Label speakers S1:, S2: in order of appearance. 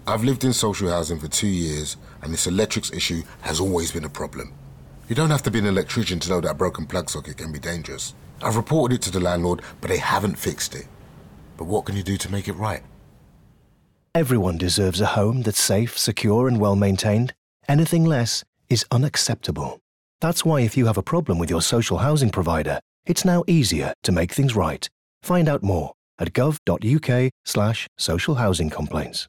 S1: I've lived in social housing for 2 years, and this electrics issue has always been a problem. You don't have to be an electrician to know that a broken plug socket can be dangerous. I've reported it to the landlord, but they haven't fixed it. But what can you do to make it right?
S2: Everyone deserves a home that's safe, secure and well-maintained. Anything less is unacceptable. That's why if you have a problem with your social housing provider, it's now easier to make things right. Find out more at gov.uk/social housing complaints.